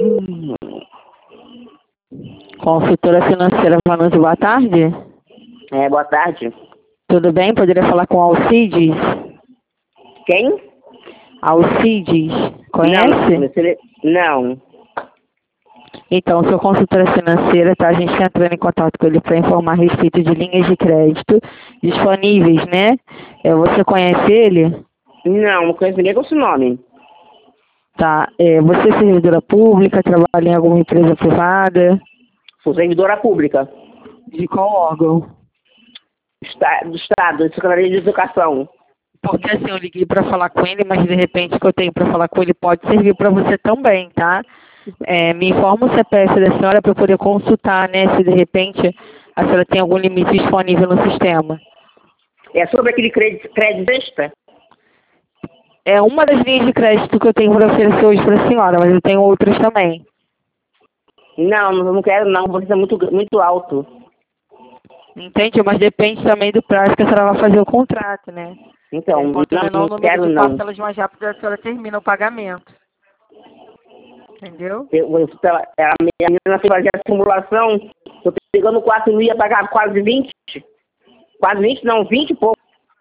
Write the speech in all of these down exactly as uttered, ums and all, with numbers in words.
Consultora financeira Vanucci, boa tarde. É, boa tarde. Tudo bem? Poderia falar com Alcides? Quem? Alcides, conhece? Não. não. Então, sou consultora financeira, tá? A gente está entrando em contato com ele para informar a respeito de linhas de crédito disponíveis, né? É, você conhece ele? Não, não conheço ninguém com esse nome. Tá. É, você é servidora pública, trabalha em alguma empresa privada? Sou servidora pública. De qual órgão? Está, do Estado, Secretaria de Educação. Porque assim, eu liguei para falar com ele, mas de repente o que eu tenho para falar com ele pode servir para você também, tá? É, me informa o C P F da senhora para eu poder consultar, né? Se de repente a senhora tem algum limite disponível no sistema. É sobre aquele crédito, crédito extra? É uma das linhas de crédito que eu tenho para oferecer hoje para a senhora, mas eu tenho outras também. Não, eu não quero não, você é muito, muito alto. Entende? Mas depende também do prazo que a senhora vai fazer o contrato, né? Então, Quanto não, menor não o número quero de não. parcelas mais rápido a senhora termina o pagamento. Entendeu? Eu, eu, a minha menina foi fazer a simulação, eu tô pegando quatro mil, ia pagar quase vinte. Quase vinte, não, vinte e pouco.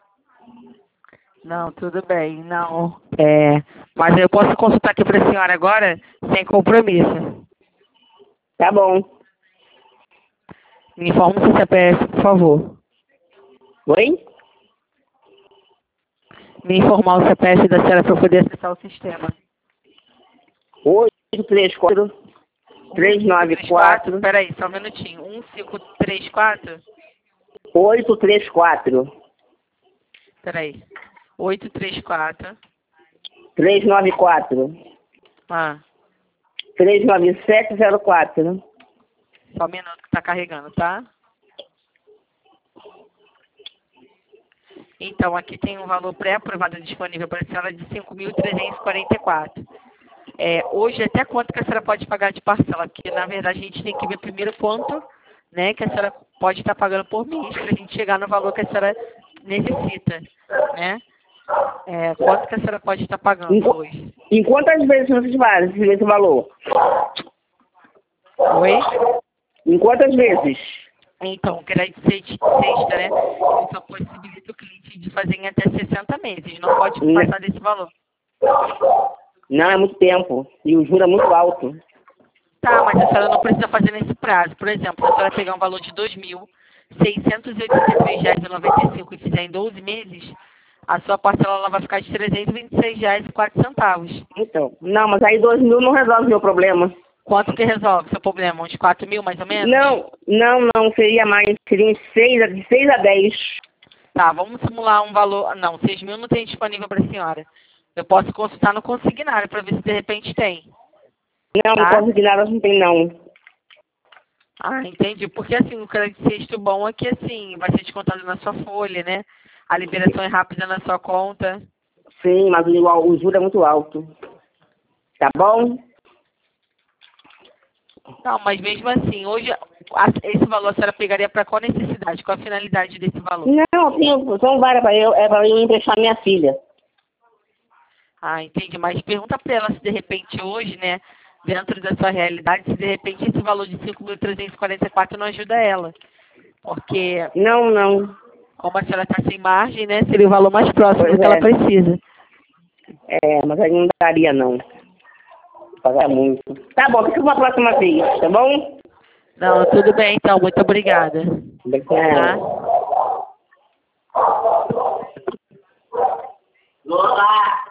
Não, tudo bem, não. É, mas eu posso consultar aqui para a senhora agora, sem compromisso. Tá bom. Me informe o seu C P F, por favor. Oi? Me informar o C P F da senhora para eu poder acessar o sistema. oito três quatro, três nove quatro. Espera aí, só um minutinho. um cinco três quatro? oito três quatro. Espera aí. oito três quatro. três nove quatro. Ah, três nove sete zero quatro. só um minuto que está carregando, tá? Então, aqui tem um valor pré-aprovado disponível para a senhora de cinco mil trezentos e quarenta e quatro. É, hoje, até quanto que a senhora pode pagar de parcela? Porque, na verdade, a gente tem que ver primeiro quanto, né, que a senhora pode estar pagando por mês para a gente chegar no valor que a senhora necessita, né? É, quanto que a senhora pode estar pagando Em, hoje? em quantas vezes vocês fazem esse valor? Oi? Em quantas vezes? Então, o crédito sexta, né? Ele só possibilita o cliente de fazer em até sessenta meses. Não pode passar desse valor. Não, é muito tempo. E o juro é muito alto. Tá, mas a senhora não precisa fazer nesse prazo. Por exemplo, se a senhora pegar um valor de dois mil seiscentos e oitenta e três reais e noventa e cinco centavos e fizer em doze meses, a sua parcela ela vai ficar de trezentos e vinte e seis reais e quatro centavos. Então, não, mas aí dois mil não resolve o meu problema. Quanto que resolve seu problema? Uns quatro mil, mais ou menos? Não, não, não, seria mais. Seria de seis, de seis a dez. Tá, vamos simular um valor... Não, seis mil não tem disponível para a senhora. Eu posso consultar no consignário para ver se de repente tem. Não, Tá? não consignadas não tem, não. Ah, entendi. Porque assim, o crédito sexto bom é que assim, vai ser descontado na sua folha, né? A liberação é rápida na sua conta. Sim, mas o, o juro é muito alto. Tá bom? Não, mas mesmo assim, hoje a, esse valor a senhora pegaria para qual necessidade? Qual a finalidade desse valor? Não, sim, são várias para eu, é para eu emprestar minha filha. Ah, entendi. Mas pergunta para ela se de repente hoje, né, dentro da sua realidade, se de repente esse valor de cinco mil trezentos e quarenta e quatro não ajuda ela. Porque, Não, não. como a senhora está sem margem, né, seria o valor mais próximo Pois do que é. ela precisa. É, mas aí não daria, não. Pagar muito. Tá bom, fica uma próxima vez, tá bom? Não, tudo bem então. Muito obrigada. Obrigada. Tá?